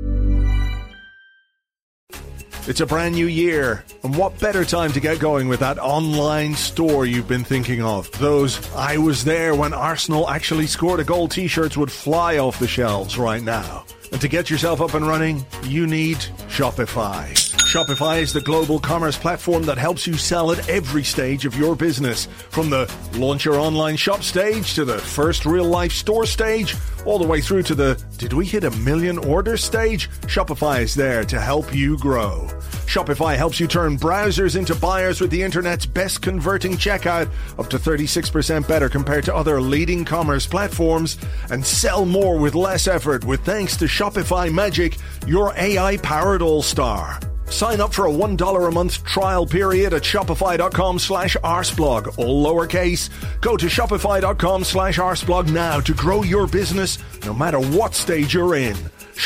Speaker 2: It's a brand new year, and what better time to get going with that online store you've been thinking of? Those "I was there when Arsenal actually scored a goal" t-shirts would fly off the shelves right now. And to get yourself up and running, you need Shopify. Shopify is the global commerce platform that helps you sell at every stage of your business. From the launch your online shop stage to the first real-life store stage, all the way through to the "did we hit 1 million orders" stage, Shopify is there to help you grow. Shopify helps you turn browsers into buyers with the internet's best converting checkout, up to 36% better compared to other leading commerce platforms, and sell more with less effort with thanks to Shopify Magic, your AI-powered all-star. Sign up for a $1 a month trial period at shopify.com/arsblog, all lowercase. Go to shopify.com/arsblog now to grow your business no matter what stage you're in.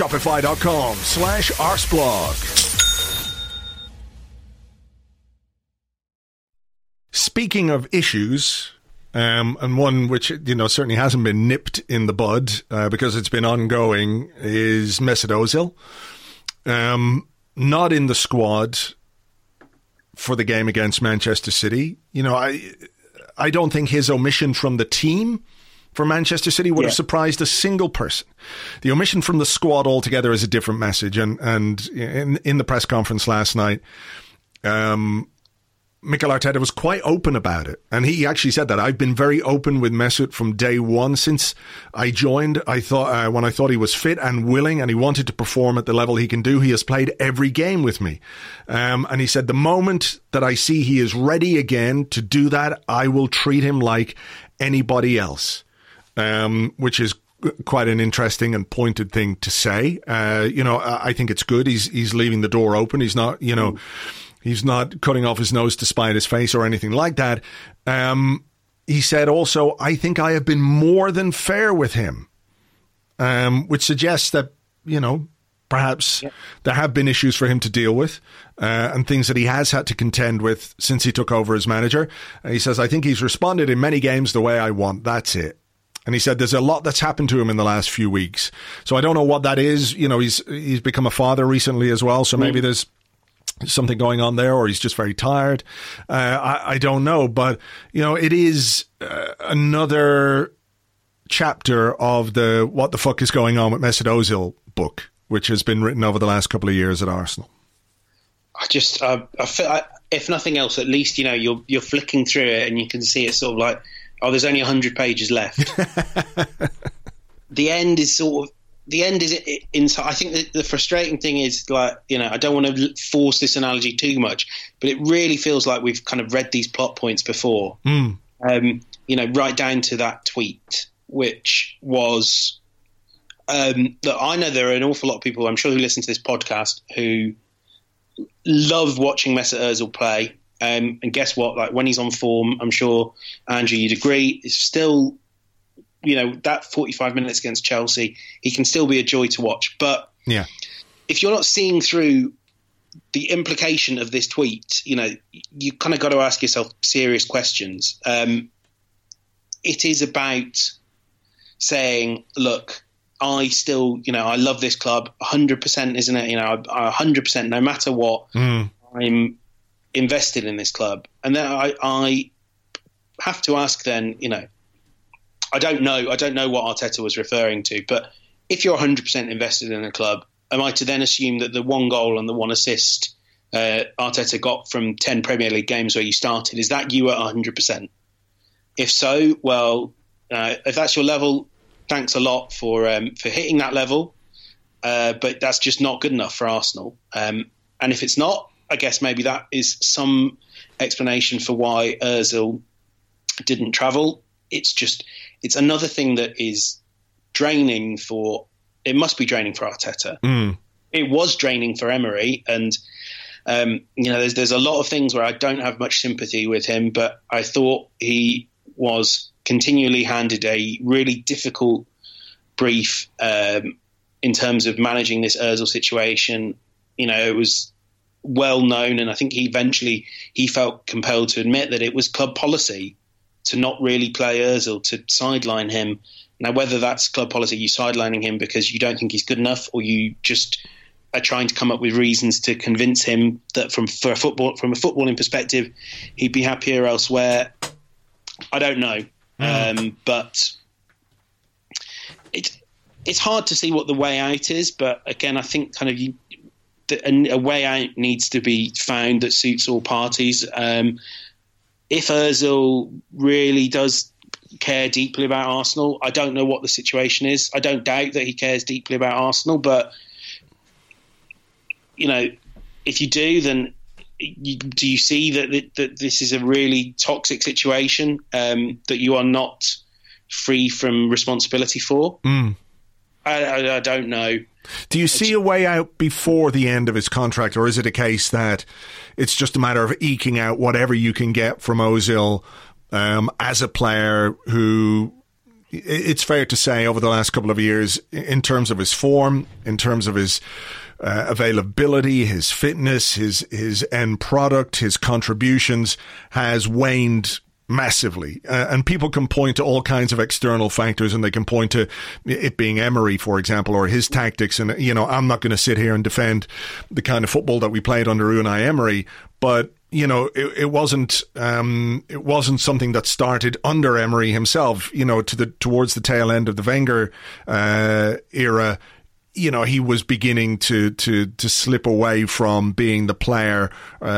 Speaker 2: Shopify.com/arsblog. Speaking of issues, and one which certainly hasn't been nipped in the bud because it's been ongoing, is Mesut Ozil. Not in the squad for the game against Manchester City. I don't think his omission from the team for Manchester City would have surprised a single person. The omission from the squad altogether is a different message. And in the press conference last night, Mikel Arteta was quite open about it. And he actually said that I've been very open with Mesut from day one since I joined. I thought when I thought he was fit and willing and he wanted to perform at the level he can do, he has played every game with me. And he said, the moment that I see he is ready again to do that, I will treat him like anybody else, which is quite an interesting and pointed thing to say. I think it's good. He's leaving the door open. He's not, he's not cutting off his nose to spite his face or anything like that. He said also, I think I have been more than fair with him, which suggests that, perhaps there have been issues for him to deal with and things that he has had to contend with since he took over as manager. He says, I think he's responded in many games the way I want. That's it. And he said there's a lot that's happened to him in the last few weeks. So I don't know what that is. He's become a father recently as well. So maybe there's something going on there, or he's just very tired. I don't know. But, it is another chapter of the what the fuck is going on with Mesut Ozil book, which has been written over the last couple of years at Arsenal.
Speaker 3: I feel, if nothing else, at least, you're flicking through it and you can see it's sort of like oh, there's only 100 pages left. The end is inside. I think that the frustrating thing is, like, you know, I don't want to force this analogy too much, but it really feels like we've kind of read these plot points before. You know, right down to that tweet, which was, look, I know there are an awful lot of people, I'm sure, who listen to this podcast who love watching Mesut Ozil play. And guess what? Like, when he's on form, I'm sure, Andrew, you'd agree, it's still, you know, that 45 minutes against Chelsea, he can still be a joy to watch. But
Speaker 2: yeah,
Speaker 3: if you're not seeing through the implication of this tweet, you know, you kind of got to ask yourself serious questions. It is about saying, look, I still, you know, I love this club 100%, isn't it? You know, 100%, no matter what, I'm invested in this club. And then I have to ask then, you know, I don't know what Arteta was referring to, but if you're 100% invested in a club, am I to then assume that the 1 goal and the 1 assist Arteta got from 10 Premier League games where you started, is that you at 100%? If so, well, if that's your level, thanks a lot for hitting that level, but that's just not good enough for Arsenal. And if it's not, I guess maybe that is some explanation for why Ozil didn't travel. It's another thing that is draining for. It must be draining for Arteta. It was draining for Emery, and you know, there's a lot of things where I don't have much sympathy with him, but I thought he was continually handed a really difficult brief in terms of managing this Ozil situation. You know, it was well known, and I think he felt compelled to admit that it was club policy to not really play Ozil, to sideline him. Now, whether that's club policy, you sidelining him because you don't think he's good enough, or you just are trying to come up with reasons to convince him that from a footballing perspective, he'd be happier elsewhere, I don't know. But it's hard to see what the way out is. But again, I think kind of a way out needs to be found that suits all parties. If Ozil really does care deeply about Arsenal, I don't know what the situation is. I don't doubt that he cares deeply about Arsenal, but you know, if you do, then do you see that this is a really toxic situation that you are not free from responsibility for? I don't know.
Speaker 2: Do you see a way out before the end of his contract, or is it a case that it's just a matter of eking out whatever you can get from Ozil as a player who, it's fair to say, over the last couple of years, in terms of his form, in terms of his availability, his fitness, his end product, his contributions, has waned massively. And people can point to all kinds of external factors, and they can point to it being Emery, for example, or his tactics. And, you know, I'm not going to sit here and defend the kind of football that we played under Unai Emery, but you know, it wasn't something that started under Emery himself. You know, towards the tail end of the Wenger era, you know, he was beginning to slip away from being the player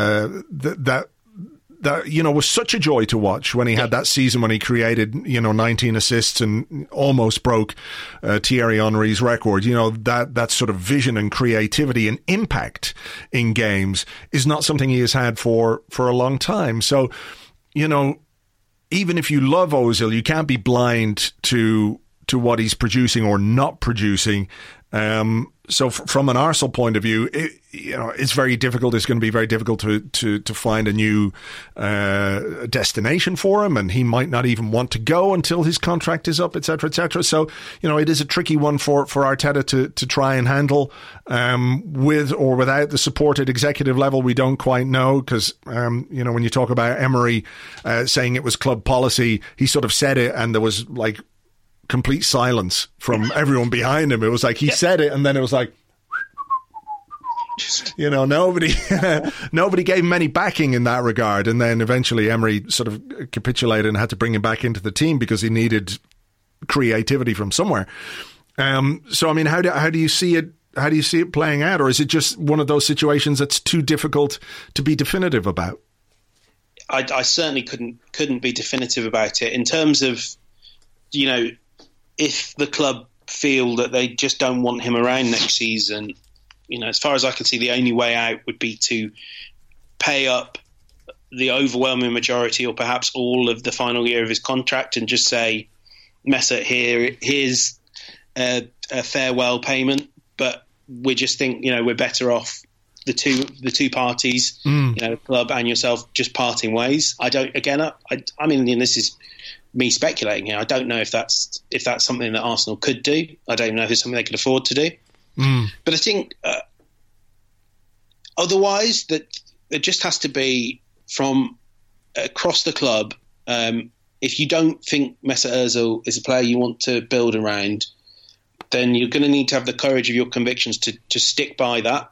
Speaker 2: that, you know, was such a joy to watch when he had that season when he created, you know, 19 assists and almost broke Thierry Henry's record. You know, that sort of vision and creativity and impact in games is not something he has had for a long time. So, you know, even if you love Ozil, you can't be blind to what he's producing or not producing. So from an Arsenal point of view, it's very difficult. It's going to be very difficult to find a new destination for him, and he might not even want to go until his contract is up, etc., etc. So, you know, it is a tricky one for Arteta to try and handle with or without the support at executive level. We don't quite know because, you know, when you talk about Emery saying it was club policy, he sort of said it and there was like complete silence from everyone behind him. It was like he said it and then it was like, you know, nobody gave him any backing in that regard. And then eventually Emery sort of capitulated and had to bring him back into the team because he needed creativity from somewhere. So I mean, how do you see it? How do you see it playing out, or is it just one of those situations that's too difficult to be definitive about?
Speaker 3: I certainly couldn't be definitive about it in terms of, if the club feel that they just don't want him around next season. As far as I can see, the only way out would be to pay up the overwhelming majority or perhaps all of the final year of his contract and just say, Mesut, here's a farewell payment, but we just think, we're better off the two parties, the club and yourself, just parting ways. I mean, this is me speculating here. I don't know if that's something that Arsenal could do. I don't know if it's something they could afford to do. But I think otherwise that it just has to be from across the club. If you don't think Mesut Ozil is a player you want to build around, then you're going to need to have the courage of your convictions to stick by that.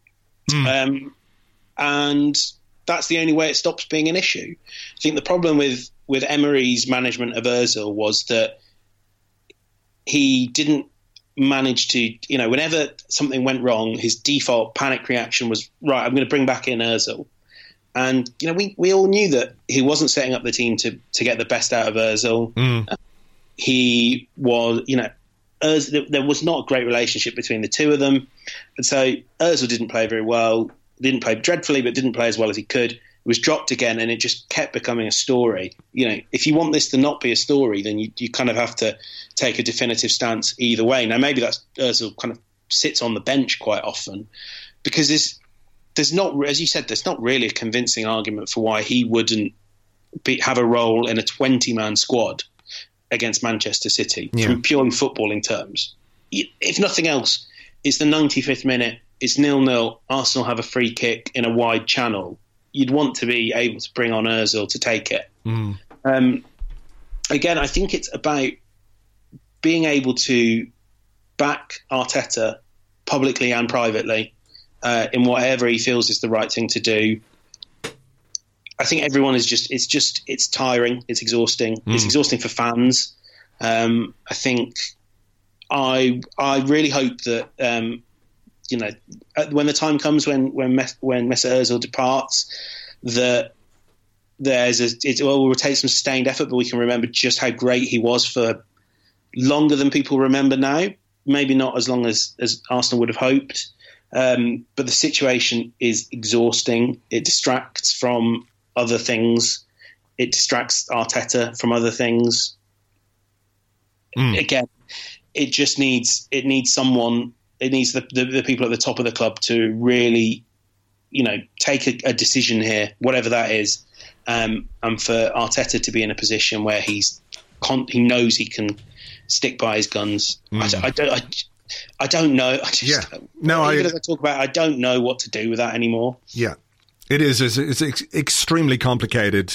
Speaker 3: And that's the only way it stops being an issue. I think the problem with Emery's management of Ozil was that he didn't manage to, whenever something went wrong, his default panic reaction was, right, I'm going to bring back in Ozil. And, we all knew that he wasn't setting up the team to get the best out of Ozil. He was, there was not a great relationship between the two of them. And so Ozil didn't play very well, didn't play dreadfully, but didn't play as well as he could. It was dropped again, and it just kept becoming a story. If you want this to not be a story, then you kind of have to take a definitive stance either way. Now, maybe that's Ozil kind of sits on the bench quite often because there's not, as you said, there's not really a convincing argument for why he wouldn't have a role in a 20-man squad against Manchester City from purely footballing terms. If nothing else, it's the 95th minute, it's 0-0, Arsenal have a free kick in a wide channel. You'd want to be able to bring on Ozil to take it. Again, I think it's about being able to back Arteta publicly and privately in whatever he feels is the right thing to do. I think everyone is it's tiring, it's exhausting. It's exhausting for fans. I think I really hope that when the time comes when Mesut Ozil departs, that we'll take some sustained effort, but we can remember just how great he was for longer than people remember now. Maybe not as long as Arsenal would have hoped, but the situation is exhausting. It distracts from other things. It distracts Arteta from other things. Again, it just needs someone. It needs the people at the top of the club to really, take a decision here, whatever that is, and for Arteta to be in a position where he knows he can stick by his guns. I don't know. As I talk about it, I don't know what to do with that anymore. Yeah,
Speaker 2: it is. It's extremely complicated,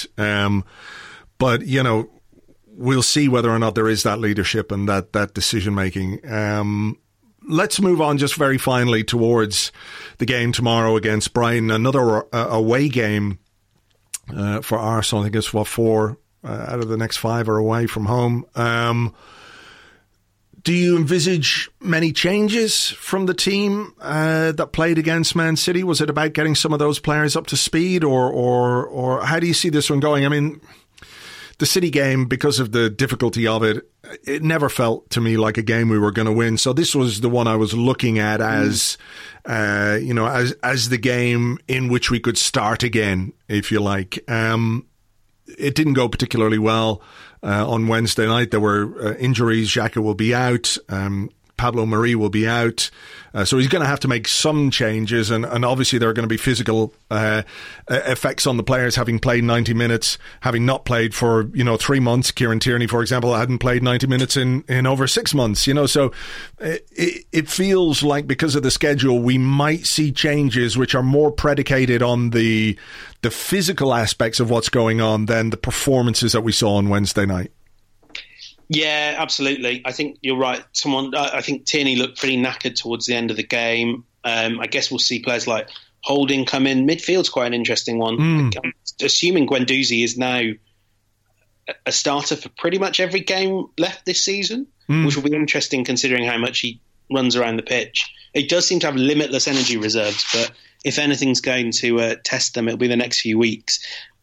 Speaker 2: but we'll see whether or not there is that leadership and that decision making. Let's move on just very finally towards the game tomorrow against Brighton, another away game for Arsenal. I think it's 4 out of the next 5 are away from home. Do you envisage many changes from the team that played against Man City? Was it about getting some of those players up to speed, or how do you see this one going? I mean, the City game, because of the difficulty of it, it never felt to me like a game we were going to win. So this was the one I was looking at as, as the game in which we could start again, if you like. It didn't go particularly well on Wednesday night. There were injuries. Xhaka will be out. Pablo Mari will be out. So he's going to have to make some changes. And obviously there are going to be physical effects on the players having played 90 minutes, having not played for, 3 months. Kieran Tierney, for example, hadn't played 90 minutes in over 6 months, So it feels like because of the schedule, we might see changes which are more predicated on the physical aspects of what's going on than the performances that we saw on Wednesday night.
Speaker 3: Yeah, absolutely. I think you're right. I think Tierney looked pretty knackered towards the end of the game. I guess we'll see players like Holding come in. Midfield's quite an interesting one. I'm assuming Guendouzi is now a starter for pretty much every game left this season, which will be interesting considering how much he runs around the pitch. He does seem to have limitless energy reserves, but if anything's going to test them, it'll be the next few weeks.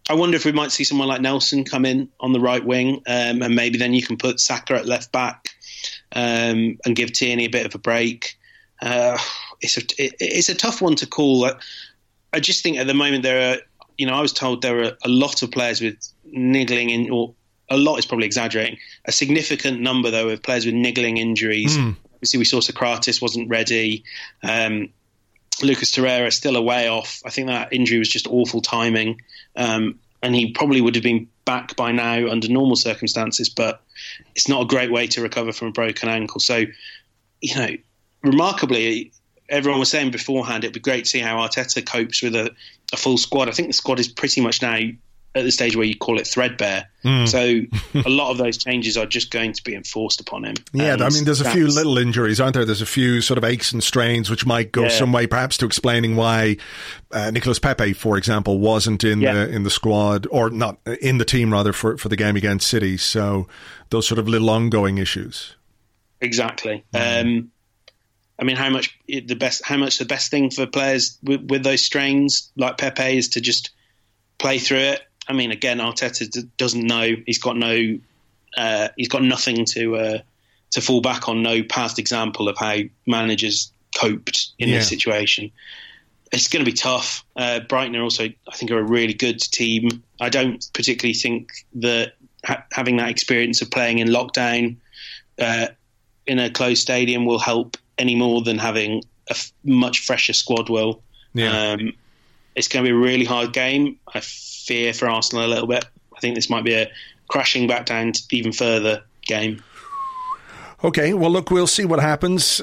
Speaker 3: I wonder if we might see someone like Nelson come in on the right wing, and maybe then you can put Saka at left back and give Tierney a bit of a break. It's a tough one to call. I just think at the moment there are, I was told there are a lot of players with niggling in, or a lot is probably exaggerating, a significant number though of players with niggling injuries. Obviously we saw Socrates wasn't ready. Lucas Torreira still a way off. I think that injury was just awful timing. And he probably would have been back by now under normal circumstances, but it's not a great way to recover from a broken ankle. So, remarkably, everyone was saying beforehand, it'd be great to see how Arteta copes with a full squad. I think the squad is pretty much now at the stage where you call it threadbare. So a lot of those changes are just going to be enforced upon him.
Speaker 2: Yeah, there's a few little injuries, aren't there? There's a few sort of aches and strains which might go some way perhaps to explaining why Nicolas Pepe, for example, wasn't in the squad, or not in the team rather, for the game against City. So those sort of little ongoing issues. Exactly.
Speaker 3: How much the best thing for players with those strains like Pepe is to just play through it. Again, Arteta doesn't know. He's got nothing to fall back on. No past example of how managers coped in this situation. It's going to be tough. Brighton are also, I think, are a really good team. I don't particularly think that having that experience of playing in lockdown in a closed stadium will help any more than having a much fresher squad will. Yeah. It's going to be a really hard game. I fear for Arsenal a little bit. I think this might be a crashing back down to even further game.
Speaker 2: Okay, well, look, we'll see what happens.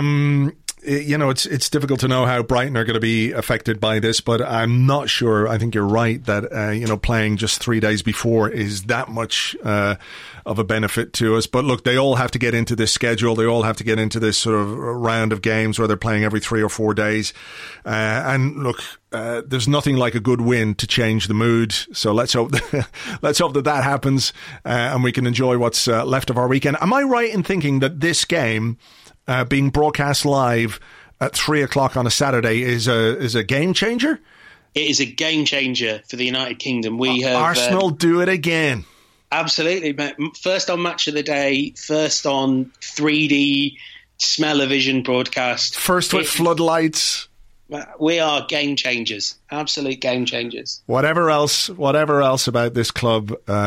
Speaker 2: It's difficult to know how Brighton are going to be affected by this, but I'm not sure. I think you're right that, playing just 3 days before is that much of a benefit to us. But look, they all have to get into this schedule. They all have to get into this sort of round of games where they're playing every 3 or 4 days. And look, there's nothing like a good win to change the mood. So let's hope that happens and we can enjoy what's left of our weekend. Am I right in thinking that this game, being broadcast live at 3:00 on a Saturday, is a game changer?
Speaker 3: It is a game changer for the United Kingdom. We have
Speaker 2: Arsenal do it again.
Speaker 3: Absolutely. First on Match of the Day, first on 3D smell-o-vision broadcast.
Speaker 2: First with floodlights.
Speaker 3: We are game changers, absolute game changers.
Speaker 2: Whatever else about this club,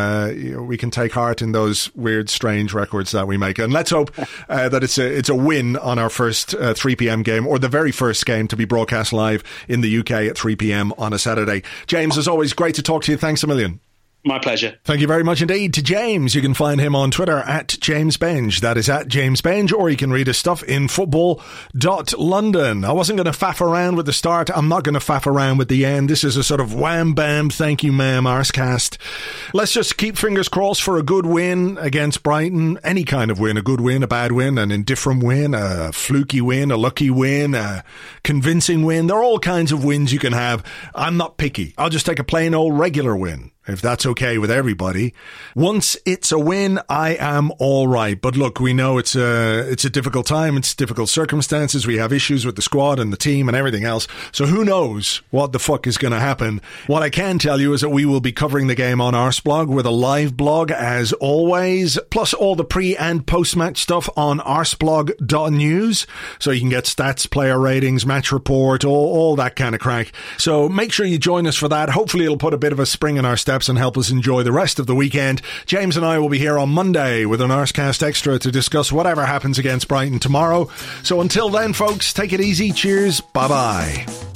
Speaker 2: we can take heart in those weird, strange records that we make. And let's hope that it's a win on our first 3 p.m. game, or the very first game to be broadcast live in the UK at 3 p.m. on a Saturday. James, as always, great to talk to you. Thanks a million.
Speaker 3: My pleasure.
Speaker 2: Thank you very much indeed to James. You can find him on Twitter at James Benge. That is at James Benge, or you can read his stuff in football.london. I wasn't going to faff around with the start. I'm not going to faff around with the end. This is a sort of wham bam, thank you ma'am Arscast. Let's just keep fingers crossed for a good win against Brighton. Any kind of win, a good win, a bad win, an indifferent win, a fluky win, a lucky win, a convincing win. There are all kinds of wins you can have. I'm not picky. I'll just take a plain old regular win, if that's okay with everybody. Once it's a win, I am all right. But look, we know it's a difficult time. It's difficult circumstances. We have issues with the squad and the team and everything else. So who knows what the fuck is going to happen. What I can tell you is that we will be covering the game on Arseblog with a live blog as always, plus all the pre and post-match stuff on arseblog.news. So you can get stats, player ratings, match report, all that kind of crack. So make sure you join us for that. Hopefully it'll put a bit of a spring in our step and help us enjoy the rest of the weekend. James and I will be here on Monday with an Arscast Extra to discuss whatever happens against Brighton tomorrow. So until then, folks, take it easy. Cheers. Bye-bye.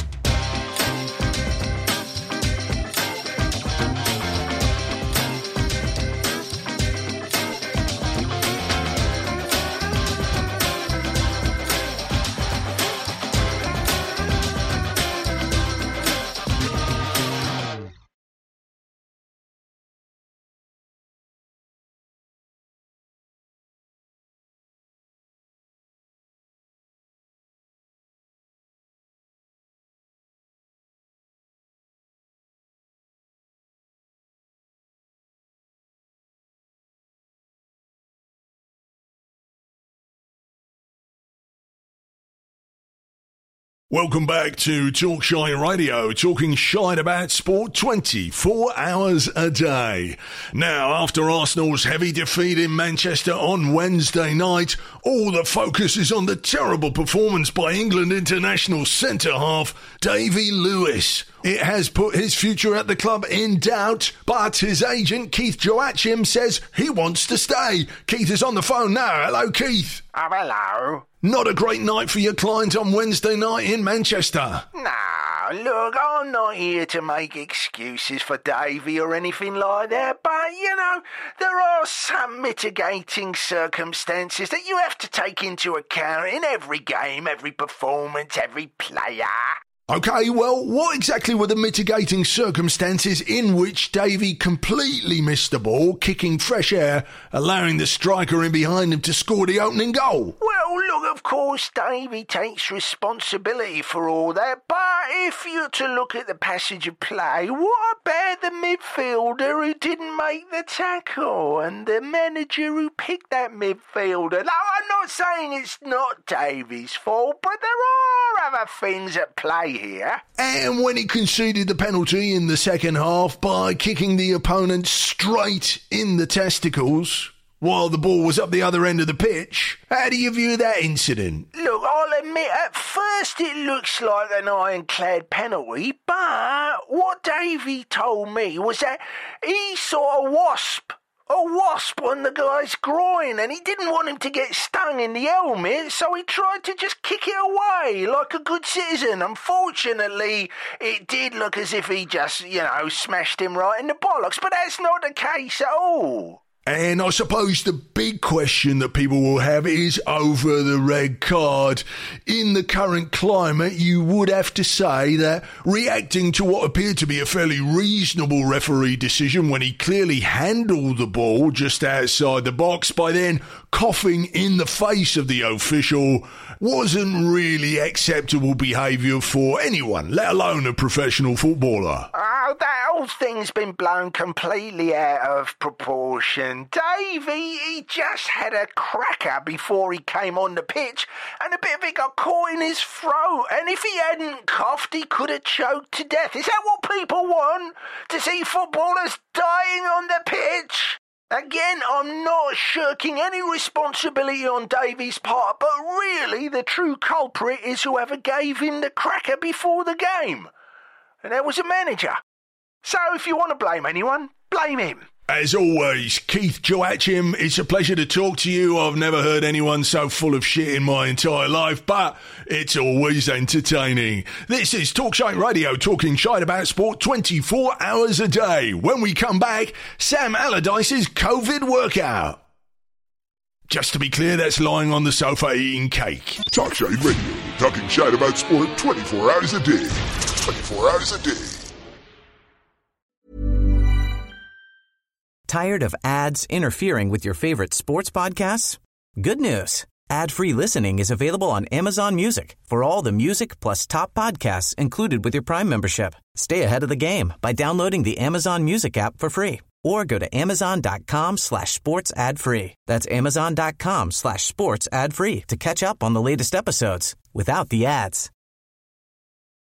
Speaker 2: Welcome back to Talk Shite Radio, talking shite about sport 24 hours a day. Now, after Arsenal's heavy defeat in Manchester on Wednesday night, all the focus is on the terrible performance by England international centre-half Davy Lewis. It has put his future at the club in doubt, but his agent Keith Joachim says he wants to stay. Keith is on the phone now. Hello, Keith.
Speaker 6: Oh, hello.
Speaker 2: Not a great night for your client on Wednesday night in Manchester.
Speaker 6: No, look, I'm not here to make excuses for Davy or anything like that, but, you know, there are some mitigating circumstances that you have to take into account in every game, every performance, every player.
Speaker 2: Okay, well, what exactly were the mitigating circumstances in which Davy completely missed the ball, kicking fresh air, allowing the striker in behind him to score the opening goal?
Speaker 6: Well, look, of course, Davy takes responsibility for all that, but if you're to look at the passage of play, what about the midfielder who didn't make the tackle and the manager who picked that midfielder? Now, I'm not saying it's not Davy's fault, but there are other things at play here.
Speaker 2: And when he conceded the penalty in the second half by kicking the opponent straight in the testicles while the ball was up the other end of the pitch, how do you view that incident?
Speaker 6: Look, I'll admit, at first it looks like an ironclad penalty, but what Davy told me was that he saw a wasp on the guy's groin, and he didn't want him to get stung in the helmet, so he tried to just kick it away like a good citizen. Unfortunately, it did look as if he just, smashed him right in the bollocks, but that's not the case at all.
Speaker 2: And I suppose the big question that people will have is over the red card. In the current climate, you would have to say that reacting to what appeared to be a fairly reasonable referee decision when he clearly handled the ball just outside the box by then coughing in the face of the official wasn't really acceptable behaviour for anyone, let alone a professional footballer.
Speaker 6: Oh, that whole thing's been blown completely out of proportion. Davy, he just had a cracker before he came on the pitch, and a bit of it got caught in his throat, and if he hadn't coughed, he could have choked to death. Is that what people want? To see footballers dying on the pitch? Again, I'm not shirking any responsibility on Davy's part, but really the true culprit is whoever gave him the cracker before the game. And that was a manager. So if you want to blame anyone, blame him.
Speaker 2: As always, Keith Joachim, it's a pleasure to talk to you. I've never heard anyone so full of shit in my entire life, but it's always entertaining. This is Talk Shite Radio, talking shite about sport 24 hours a day. When we come back, Sam Allardyce's COVID workout. Just to be clear, that's lying on the sofa eating cake.
Speaker 7: Talk Shite Radio, talking shite about sport 24 hours a day. 24 hours a day.
Speaker 1: Tired of ads interfering with your favorite sports podcasts? Good news. Ad-free listening is available on Amazon Music for all the music plus top podcasts included with your Prime membership. Stay ahead of the game by downloading the Amazon Music app for free or go to amazon.com/sports ad free. That's amazon.com/sports ad free to catch up on the latest episodes without the ads.